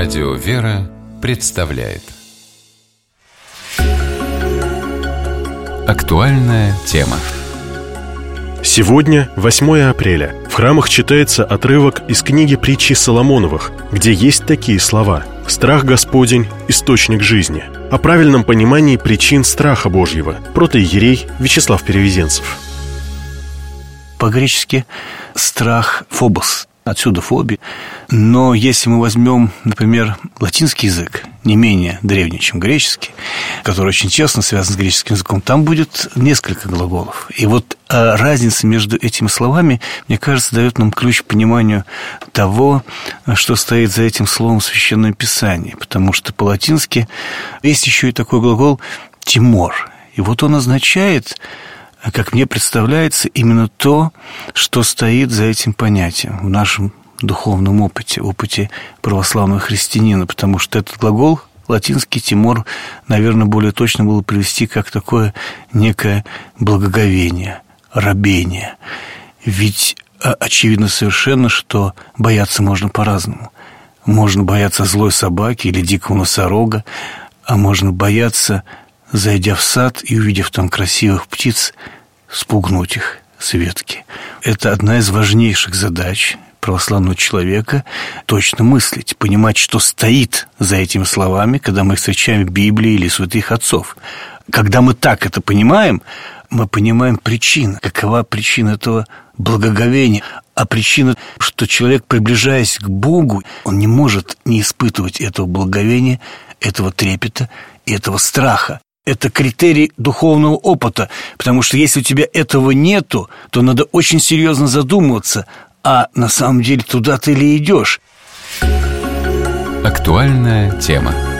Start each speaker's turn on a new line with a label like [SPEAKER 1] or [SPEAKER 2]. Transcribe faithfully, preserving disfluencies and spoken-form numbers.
[SPEAKER 1] Радио «Вера» представляет актуальная тема.
[SPEAKER 2] Сегодня восьмое апреля. В храмах читается отрывок из книги притчи Соломоновых, где есть такие слова: «Страх Господень – источник жизни». О правильном понимании причин страха Божьего. Протоиерей Вячеслав Перевезенцев.
[SPEAKER 3] По-гречески страх – фобос, отсюда фобия. Но если мы возьмем, например, латинский язык, не менее древний, чем греческий, который очень тесно связан с греческим языком, там будет несколько глаголов. И вот разница между этими словами, мне кажется, дает нам ключ к пониманию того, что стоит за этим словом в Священном Писании. Потому что по-латински есть еще и такой глагол «тимор». И вот он означает, как мне представляется, именно то, что стоит за этим понятием в нашем духовном опыте, опыте православного христианина, потому что этот глагол латинский «тимор», наверное, более точно было привести как такое некое благоговение, рабение. Ведь очевидно совершенно, что бояться можно по-разному. Можно бояться злой собаки или дикого носорога, а можно бояться, зайдя в сад и увидев там красивых птиц, спугнуть их с ветки. Это одна из важнейших задач православного человека — точно мыслить, понимать, что стоит за этими словами, когда мы их встречаем в Библии или святых отцов. Когда мы так это понимаем, мы понимаем причину. Какова причина этого благоговения? А причина, что человек, приближаясь к Богу, он не может не испытывать этого благоговения, этого трепета и этого страха. Это критерий духовного опыта, потому что если у тебя этого нету, то надо очень серьезно задумываться, а на самом деле туда ты ли идешь?
[SPEAKER 1] Актуальная тема.